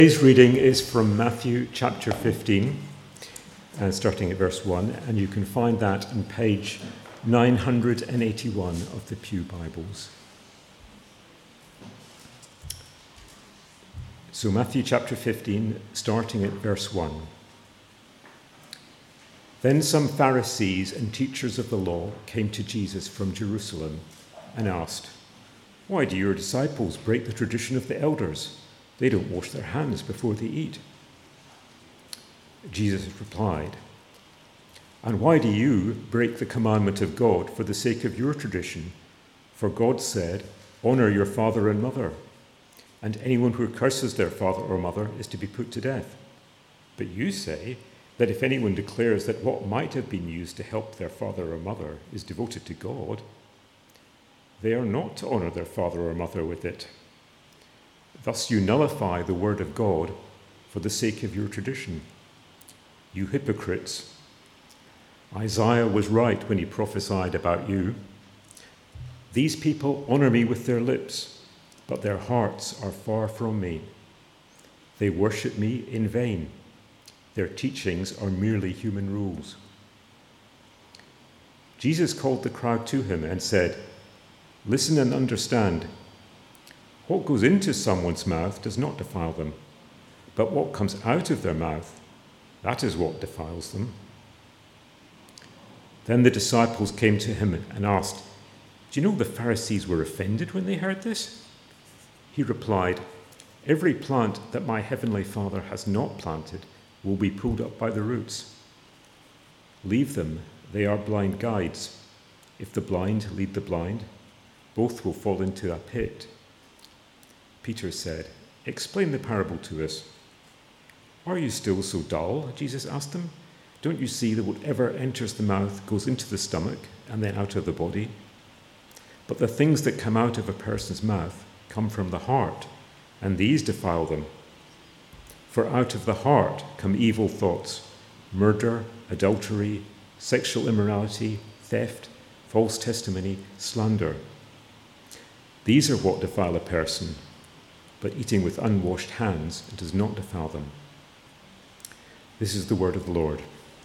Today's reading is from Matthew chapter 15, starting at verse 1, and you can find that on page 981 of the Pew Bibles. So Matthew chapter 15, starting at verse 1. Then some Pharisees and teachers of the law came to Jesus from Jerusalem and asked, "Why do your disciples break the tradition of the elders? They don't wash their hands before they eat." Jesus replied, "And why do you break the commandment of God for the sake of your tradition? For God said, 'Honor your father and mother,' and anyone who curses their father or mother is to be put to death. But you say that if anyone declares that what might have been used to help their father or mother is devoted to God, they are not to honor their father or mother with it. Thus you nullify the word of God for the sake of your tradition. You hypocrites! Isaiah was right when he prophesied about you. These people honor me with their lips, but their hearts are far from me. They worship me in vain. Their teachings are merely human rules." Jesus called the crowd to him and said, "Listen and understand. What goes into someone's mouth does not defile them, but what comes out of their mouth, that is what defiles them." Then the disciples came to him and asked, "Do you know the Pharisees were offended when they heard this?" He replied, "Every plant that my heavenly Father has not planted will be pulled up by the roots. Leave them, they are blind guides. If the blind lead the blind, both will fall into a pit." Peter said, "Explain the parable to us." "Are you still so dull?" Jesus asked them. "Don't you see that whatever enters the mouth goes into the stomach and then out of the body? But the things that come out of a person's mouth come from the heart, and these defile them. For out of the heart come evil thoughts, murder, adultery, sexual immorality, theft, false testimony, slander. These are what defile a person, but eating with unwashed hands does not defile them." This is the word of the Lord.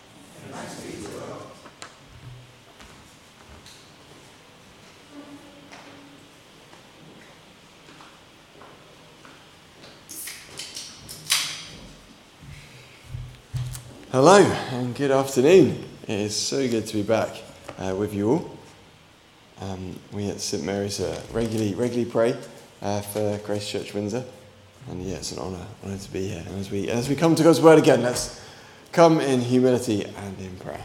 Hello and good afternoon. It is so good to be back with you all. We at St Mary's regularly pray for Grace Church Windsor, and yeah, it's an honour to be here. And as we come to God's Word again, let's come in humility and in prayer.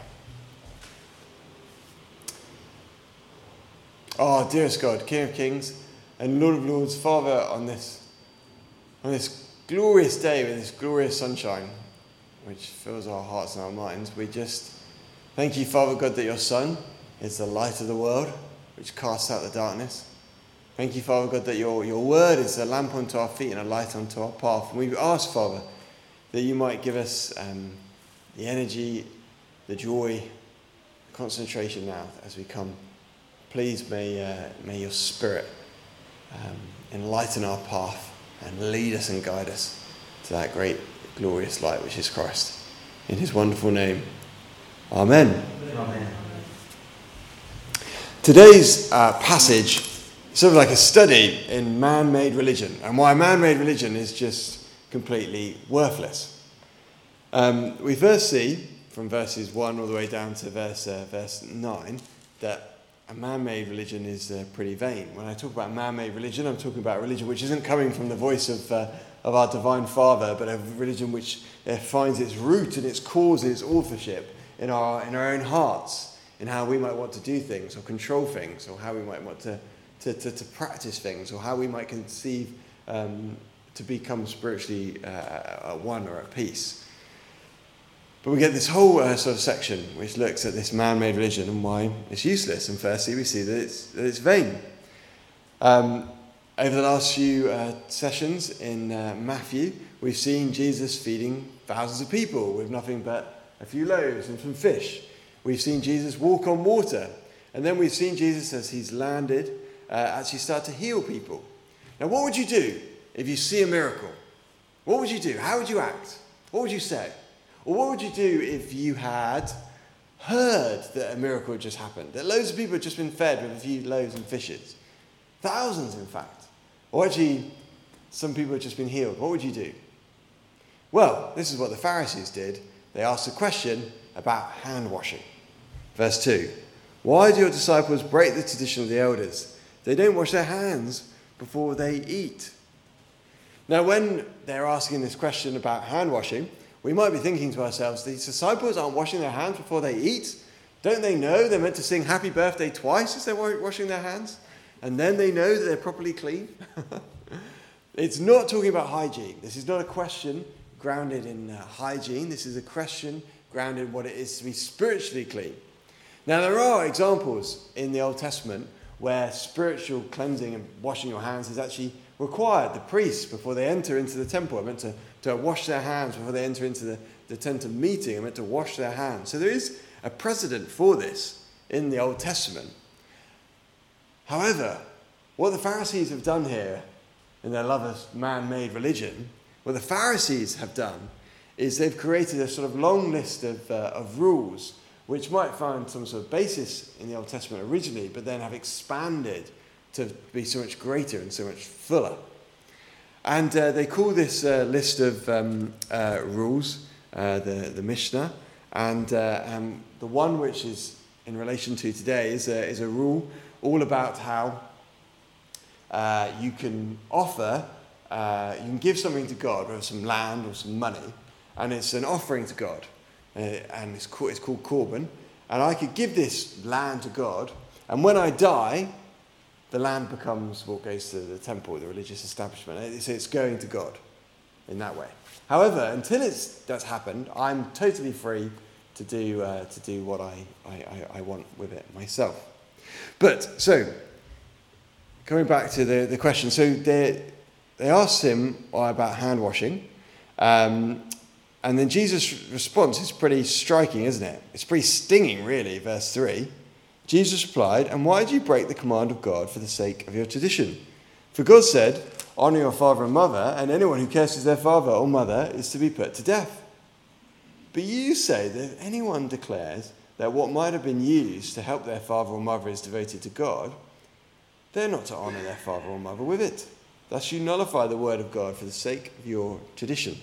Oh, dearest God, King of Kings and Lord of Lords, Father, on this glorious day with this glorious sunshine, which fills our hearts and our minds, we just thank you, Father God, that your Son is the light of the world, which casts out the darkness. Thank you, Father God, that your word is a lamp unto our feet and a light unto our path. And we ask, Father, that you might give us the energy, the joy, concentration now as we come. Please may your Spirit enlighten our path and lead us and guide us to that great, glorious light which is Christ. In his wonderful name, amen. Amen. Today's passage is sort of like a study in man-made religion and why man-made religion is just completely worthless. We first see from verses 1 all the way down to verse 9 that a man-made religion is pretty vain. When I talk about man-made religion, I'm talking about a religion which isn't coming from the voice of our Divine Father, but a religion which finds its root and its cause and its authorship in our own hearts, in how we might want to do things or control things, or how we might want to practice things, or how we might conceive to become spiritually at one or at peace. But we get this whole sort of section which looks at this man-made religion and why it's useless. And firstly, we see that it's vain. Over the last few sessions in Matthew, we've seen Jesus feeding thousands of people with nothing but a few loaves and some fish. We've seen Jesus walk on water. And then we've seen Jesus, as he's landed, actually start to heal people. Now, what would you do if you see a miracle? What would you do? How would you act? What would you say? Or what would you do if you had heard that a miracle had just happened? That loads of people had just been fed with a few loaves and fishes. Thousands, in fact. Or actually, some people had just been healed. What would you do? Well, this is what the Pharisees did. They asked a question about hand washing. Verse 2. Why do your disciples break the tradition of the elders? They don't wash their hands before they eat. Now, when they're asking this question about hand washing, we might be thinking to ourselves, these disciples aren't washing their hands before they eat? Don't they know they're meant to sing happy birthday twice as they're washing their hands? And then they know that they're properly clean? It's not talking about hygiene. This is not a question grounded in hygiene. This is a question grounded in what it is to be spiritually clean. Now, there are examples in the Old Testament where spiritual cleansing and washing your hands is actually required. The priests, before they enter into the temple, are meant to wash their hands. Before they enter into the tent of meeting, are meant to wash their hands. So there is a precedent for this in the Old Testament. However, what the Pharisees have done here in their love of man-made religion, what the Pharisees have done is they've created a sort of long list of rules which might find some sort of basis in the Old Testament originally, but then have expanded to be so much greater and so much fuller. And they call this list of rules the Mishnah, and the one which is in relation to today is a rule all about how you can offer, you can give something to God, whether some land or some money, and it's an offering to God, and it's called Korban, and I could give this land to God, and when I die, the land becomes what goes to the temple, the religious establishment. It's going to God in that way. However, until that's happened, I'm totally free to do what I want with it myself. But so, coming back to the question, so they asked him about hand washing, and then Jesus' response is pretty striking, isn't it? It's pretty stinging, really. Verse 3. Jesus replied, "And why do you break the command of God for the sake of your tradition? For God said, 'Honour your father and mother,' and anyone who curses their father or mother is to be put to death. But you say that if anyone declares that what might have been used to help their father or mother is devoted to God, they're not to honour their father or mother with it. Thus you nullify the word of God for the sake of your tradition."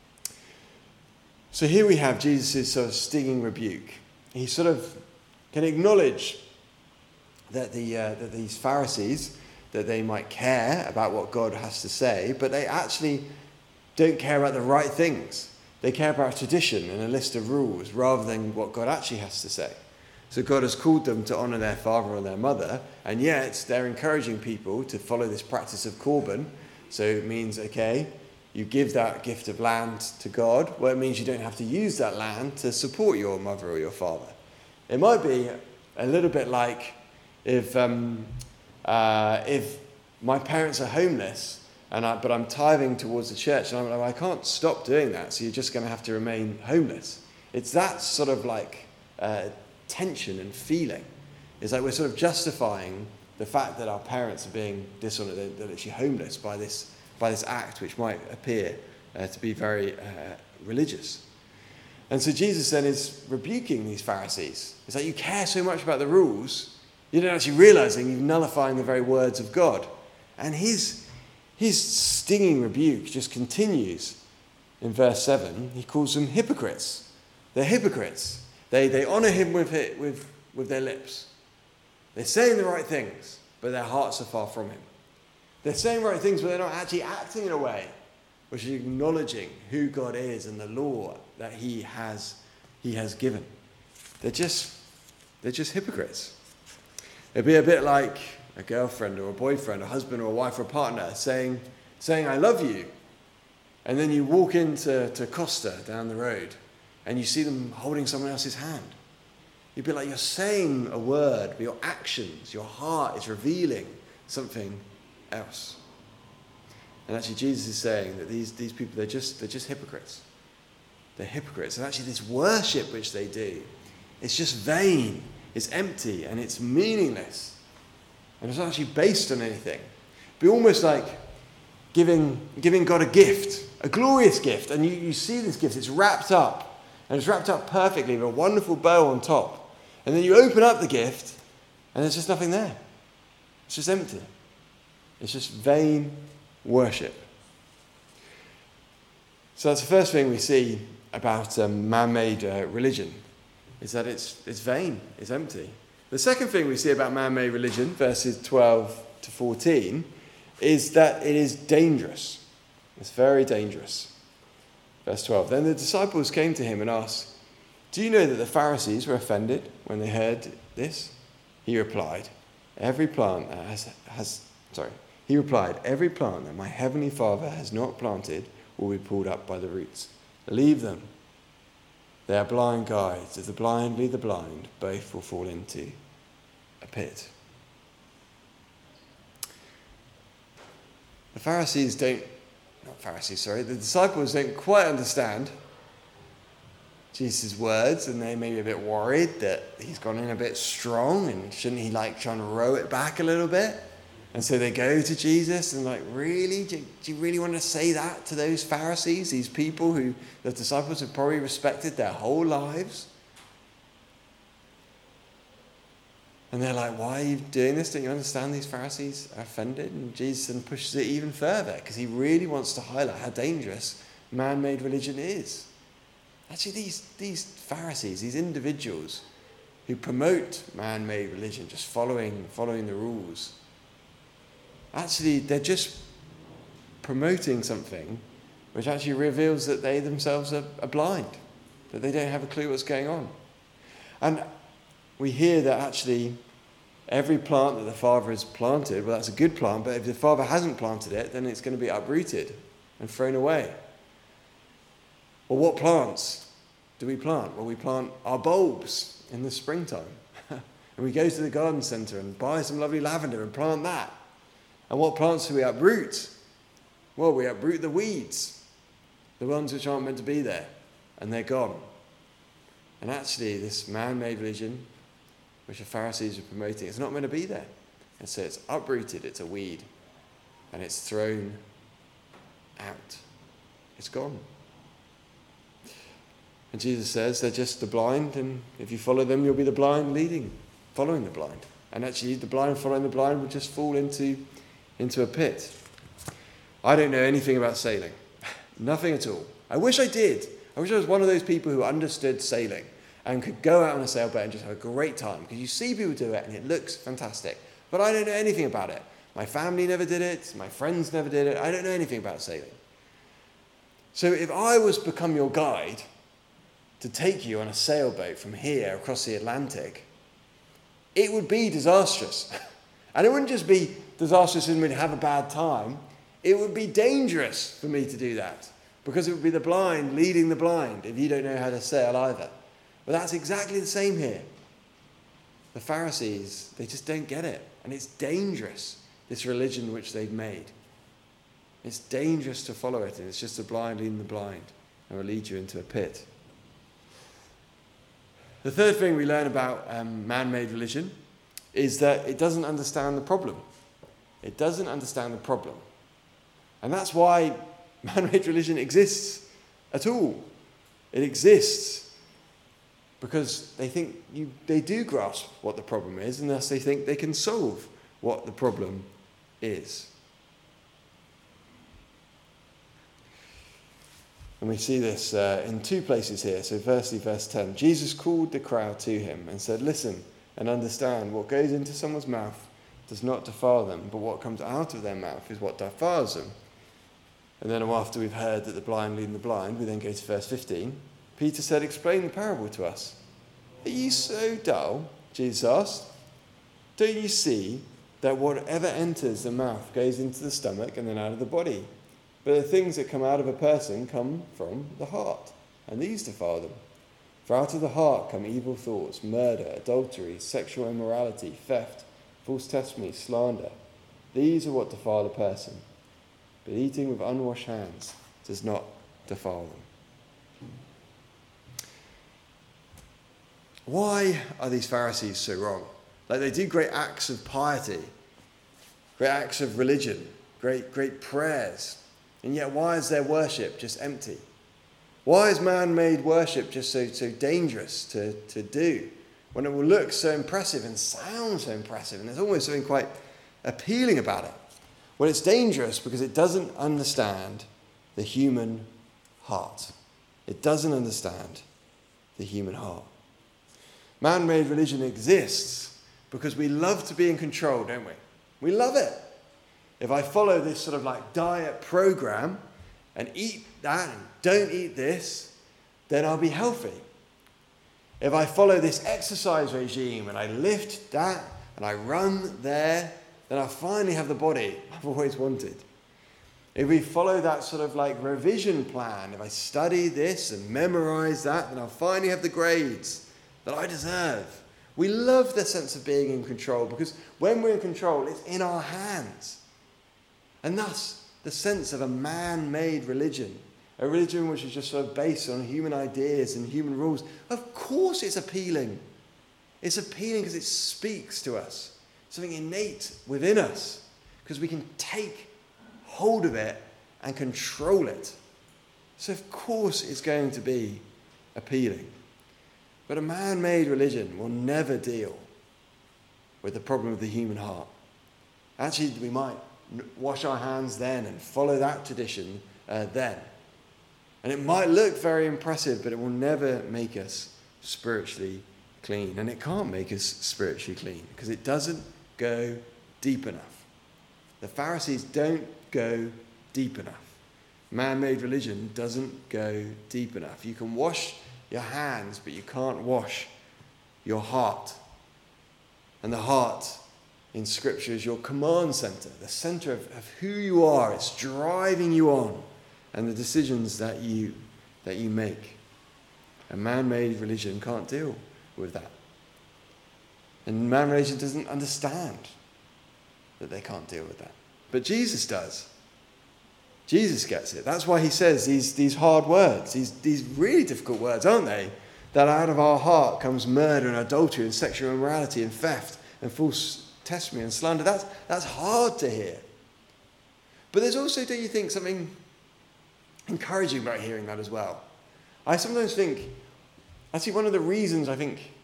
So here we have Jesus' sort of stinging rebuke. He sort of can acknowledge that that these Pharisees, that they might care about what God has to say, but they actually don't care about the right things. They care about tradition and a list of rules rather than what God actually has to say. So God has called them to honour their father or their mother, and yet they're encouraging people to follow this practice of Korban. So it means, okay, you give that gift of land to God. Well, it means you don't have to use that land to support your mother or your father. It might be a little bit like if my parents are homeless, but I'm tithing towards the church, and I'm like, I can't stop doing that, so you're just going to have to remain homeless. It's that sort of like tension and feeling. It's like we're sort of justifying the fact that our parents are being dishonoured, they're actually homeless by this act, which might appear to be very religious. And so Jesus then is rebuking these Pharisees. It's like, you care so much about the rules, you're not actually realising you're nullifying the very words of God. And his stinging rebuke just continues in verse 7. He calls them hypocrites. They're hypocrites. They honour him with their lips. They're saying the right things, but their hearts are far from him. They're saying the right things, but they're not actually acting in a way which is acknowledging who God is and the law that he has given. They're just hypocrites. It'd be a bit like a girlfriend or a boyfriend, a husband or a wife or a partner saying I love you, and then you walk into Costa down the road and you see them holding someone else's hand. You'd be like, you're saying a word, but your actions, your heart is revealing something else. And actually Jesus is saying that these people, they're just hypocrites. They're hypocrites. And actually this worship which they do, it's just vain, it's empty, and it's meaningless. And it's not actually based on anything. It'd be almost like giving God a gift, a glorious gift. And you see this gift, it's wrapped up. And it's wrapped up perfectly with a wonderful bow on top. And then you open up the gift, and there's just nothing there. It's just empty. It's just vain worship. So that's the first thing we see about man-made religion, is that it's vain, it's empty. The second thing we see about man-made religion, verses 12 to 14, is that it is dangerous. It's very dangerous. Verse 12, then the disciples came to him and asked, do you know that the Pharisees were offended when they heard this? He replied, every plant that my heavenly Father has not planted will be pulled up by the roots. Leave them. They are blind guides. If the blind lead the blind, both will fall into a pit. The disciples don't quite understand Jesus' words, and they may be a bit worried that he's gone in a bit strong, and shouldn't he try and row it back a little bit? And so they go to Jesus and really? Do you really want to say that to those Pharisees, these people who the disciples have probably respected their whole lives? And they're like, why are you doing this? Don't you understand these Pharisees are offended? And Jesus then pushes it even further because he really wants to highlight how dangerous man-made religion is. Actually, these Pharisees, these individuals who promote man-made religion, just following the rules, actually, they're just promoting something which actually reveals that they themselves are blind, that they don't have a clue what's going on. And we hear that actually every plant that the Father has planted, well, that's a good plant, but if the Father hasn't planted it, then it's going to be uprooted and thrown away. Well, what plants do we plant? Well, we plant our bulbs in the springtime. And we go to the garden centre and buy some lovely lavender and plant that. And what plants do we uproot? Well, we uproot the weeds, the ones which aren't meant to be there, and they're gone. And actually, this man-made religion, which the Pharisees are promoting, it's not meant to be there. And so it's uprooted, it's a weed, and it's thrown out. It's gone. And Jesus says they're just the blind, and if you follow them, you'll be the blind following the blind. And actually, the blind following the blind will just fall into a pit. I don't know anything about sailing. Nothing at all. I wish I did. I wish I was one of those people who understood sailing and could go out on a sailboat and just have a great time, because you see people do it and it looks fantastic. But I don't know anything about it. My family never did it. My friends never did it. I don't know anything about sailing. So if I was to become your guide to take you on a sailboat from here across the Atlantic, it would be disastrous. And it wouldn't just be disastrous and we'd have a bad time. It would be dangerous for me to do that, because it would be the blind leading the blind if you don't know how to sail either. But that's exactly the same here. The Pharisees, they just don't get it. And it's dangerous, this religion which they've made. It's dangerous to follow it, and it's just the blind leading the blind, and will lead you into a pit. The third thing we learn about man-made religion is that it doesn't understand the problem. It doesn't understand the problem. And that's why man-made religion exists at all. It exists because they think they do grasp what the problem is, and thus they think they can solve what the problem is. And we see this in two places here. So firstly, verse 10. Jesus called the crowd to him and said, listen and understand, what goes into someone's mouth does not defile them, but what comes out of their mouth is what defiles them. And then after we've heard that the blind leading the blind, we then go to verse 15. Peter said, explain the parable to us. Are you so dull? Jesus asked. Don't you see that whatever enters the mouth goes into the stomach and then out of the body? But the things that come out of a person come from the heart, and these defile them. For out of the heart come evil thoughts, murder, adultery, sexual immorality, theft, false testimony, slander. These are what defile a person. But eating with unwashed hands does not defile them. Why are these Pharisees so wrong? Like, they do great acts of piety, great acts of religion, great prayers. And yet why is their worship just empty? Why is man-made worship just so dangerous to do when it will look so impressive and sound so impressive and there's almost something quite appealing about it? Well, it's dangerous because it doesn't understand the human heart. It doesn't understand the human heart. Man-made religion exists because we love to be in control, don't we? We love it. If I follow this sort of like diet program and eat that and don't eat this, then I'll be healthy. If I follow this exercise regime and I lift that and I run there, then I'll finally have the body I've always wanted. If we follow that sort of like revision plan, if I study this and memorize that, then I'll finally have the grades that I deserve. We love the sense of being in control because when we're in control, it's in our hands. And thus, the sense of a man-made religion, a religion which is just sort of based on human ideas and human rules, of course it's appealing. It's appealing because it speaks to us, something innate within us, because we can take hold of it and control it. So of course it's going to be appealing. But a man-made religion will never deal with the problem of the human heart. Actually, we might wash our hands then and follow that tradition then. And it might look very impressive, but it will never make us spiritually clean. And it can't make us spiritually clean because it doesn't go deep enough. The Pharisees don't go deep enough. Man-made religion doesn't go deep enough. You can wash your hands, but you can't wash your heart. And the heart in Scripture is your command center, the center of who you are. It's driving you on and the decisions that you make. A man-made religion can't deal with that. And man-made religion doesn't understand that they can't deal with that. But Jesus does. Jesus gets it. That's why he says these hard words, these really difficult words, aren't they? That out of our heart comes murder and adultery and sexual immorality and theft and false testimony and slander. That's hard to hear. But there's also, don't you think, something encouraging about hearing that as well? I sometimes think, actually one of the reasons I think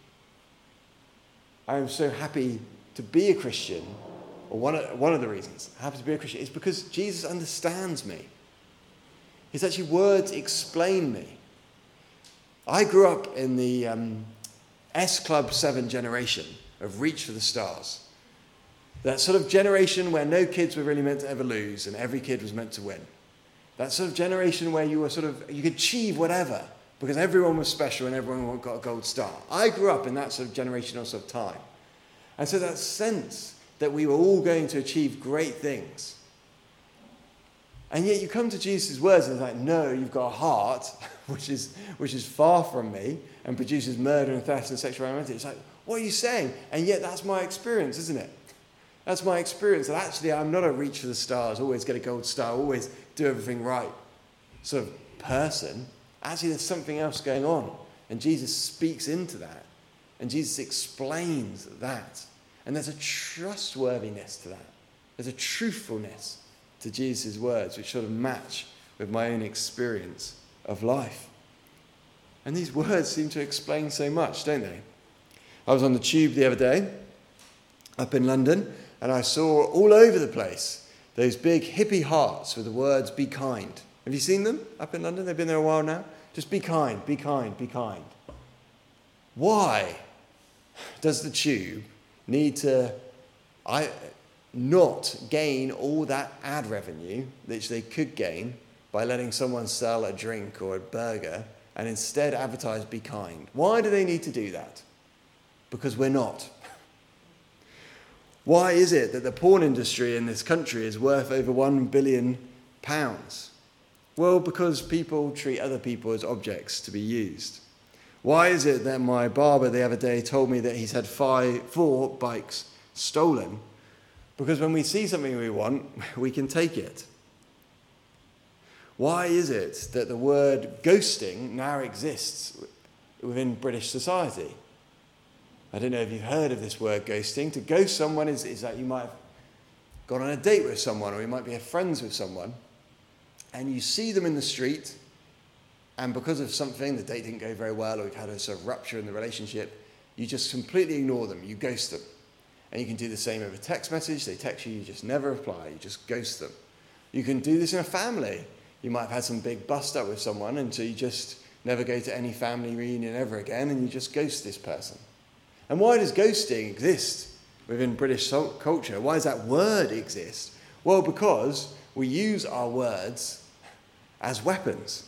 I am so happy to be a Christian, or one of the reasons I'm happy to be a Christian, is because Jesus understands me. His actually words explain me. I grew up in the S Club 7 generation of Reach for the Stars. That sort of generation where no kids were really meant to ever lose and every kid was meant to win. That sort of generation where you could achieve whatever because everyone was special and everyone got a gold star. I grew up in that sort of generational sort of time. And so that sense that we were all going to achieve great things. And yet you come to Jesus' words and it's like, no, you've got a heart which is far from me and produces murder and theft and sexual immorality. It's like, what are you saying? And yet that's my experience, isn't it? That's my experience, that actually I'm not a reach for the stars, always get a gold star, always do everything right sort of person. Actually, there's something else going on. And Jesus speaks into that. And Jesus explains that. And there's a trustworthiness to that. There's a truthfulness to Jesus' words, which sort of match with my own experience of life. And these words seem to explain so much, don't they? I was on the tube the other day, up in London, and I saw all over the place those big hippie hearts with the words, be kind. Have you seen them up in London? They've been there a while now. Just be kind, be kind, be kind. Why does the tube need to not gain all that ad revenue which they could gain by letting someone sell a drink or a burger and instead advertise be kind? Why do they need to do that? Because we're not. Why is it that the porn industry in this country is worth over £1 billion? Well, because people treat other people as objects to be used. Why is it that my barber the other day told me that he's had 4 bikes stolen? Because when we see something we want, we can take it. Why is it that the word ghosting now exists within British society? I don't know if you've heard of this word ghosting. To ghost someone is that you might have gone on a date with someone, or you might be friends with someone, and you see them in the street, and because of something, the date didn't go very well, or you've had a sort of rupture in the relationship, you just completely ignore them, you ghost them. And you can do the same over text message. They text you, you just never reply, you just ghost them. You can do this in a family. You might have had some big bust up with someone, and so you just never go to any family reunion ever again, and you just ghost this person. And why does ghosting exist within British culture? Why does that word exist? Well, because we use our words as weapons.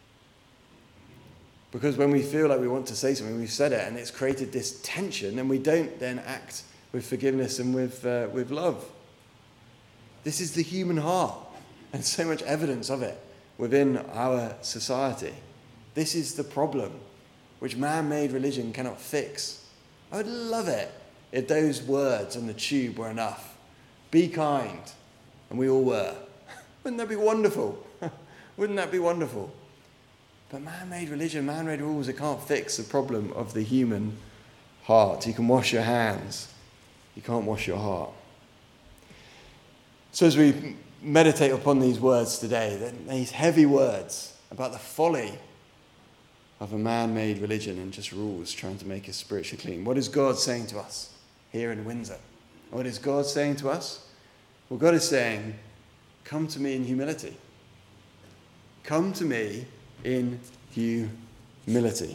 Because when we feel like we want to say something, we've said it, and it's created this tension, and we don't then act with forgiveness and with love. This is the human heart, and so much evidence of it within our society. This is the problem, which man-made religion cannot fix. I would love it if those words on the tube were enough. Be kind, and we all were. Wouldn't that be wonderful? Wouldn't that be wonderful? But man-made religion, man-made rules, it can't fix the problem of the human heart. You can wash your hands. You can't wash your heart. So as we meditate upon these words today, these heavy words about the folly of a man-made religion and just rules trying to make us spiritually clean. What is God saying to us here in Windsor? What is God saying to us? Well, God is saying, come to me in humility. Come to me in humility.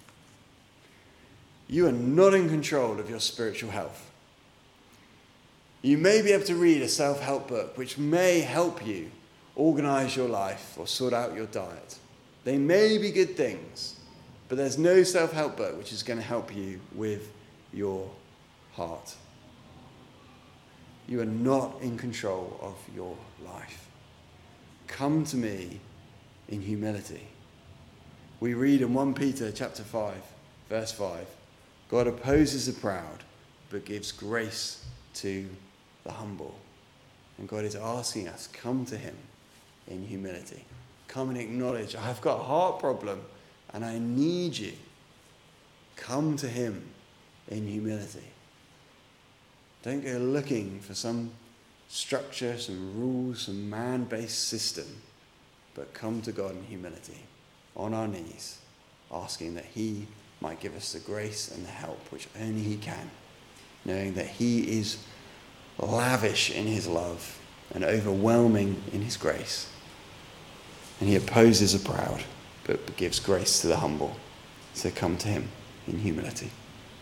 You are not in control of your spiritual health. You may be able to read a self-help book which may help you organize your life or sort out your diet. They may be good things, but there's no self-help book which is going to help you with your heart. You are not in control of your life. Come to me in humility. We read in 1 Peter chapter 5, verse 5, God opposes the proud, but gives grace to the humble. And God is asking us, come to him in humility. Come and acknowledge, I've got a heart problem and I need you. Come to him in humility. Don't go looking for some structure, some rules, some man-based system, but come to God in humility, on our knees, asking that he might give us the grace and the help which only he can, knowing that he is lavish in his love and overwhelming in his grace. And he opposes the proud, but gives grace to the humble. So come to him in humility.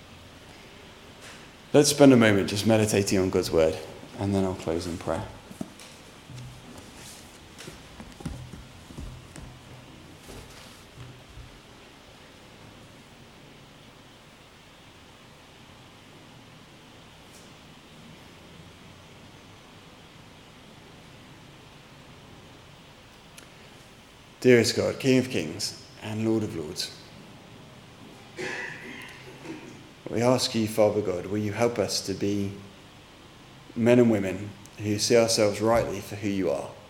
Let's spend a moment just meditating on God's word, and then I'll close in prayer. Dearest God, King of Kings and Lord of Lords, we ask you, Father God, will you help us to be men and women who see ourselves rightly for who you are.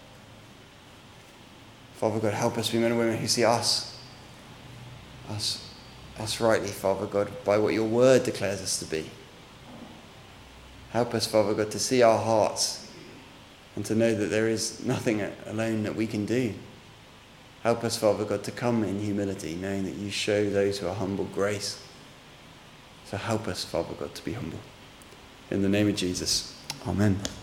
Father God, help us be men and women who see us rightly, Father God, by what your word declares us to be. Help us, Father God, to see our hearts and to know that there is nothing alone that we can do. Help us, Father God, to come in humility, knowing that you show those who are humble grace. So help us, Father God, to be humble. In the name of Jesus, amen.